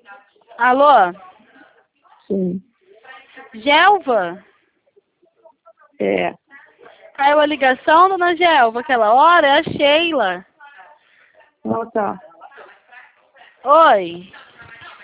Alô? Sim. Gelva? É. Caiu a ligação, dona Gelva, aquela hora? É a Sheila. Ah, tá. Oi.